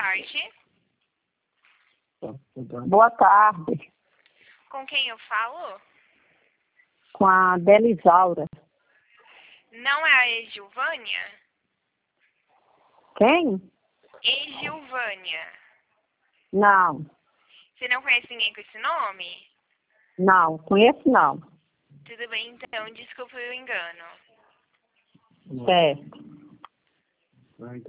tarde. Boa tarde. Com quem eu falo? Com a Belisaura. Não é a Egilvânia? Quem? Egilvânia. Não, Você não conhece ninguém com esse nome? não, conheço não. Tudo bem, então. Desculpe o engano. Certo.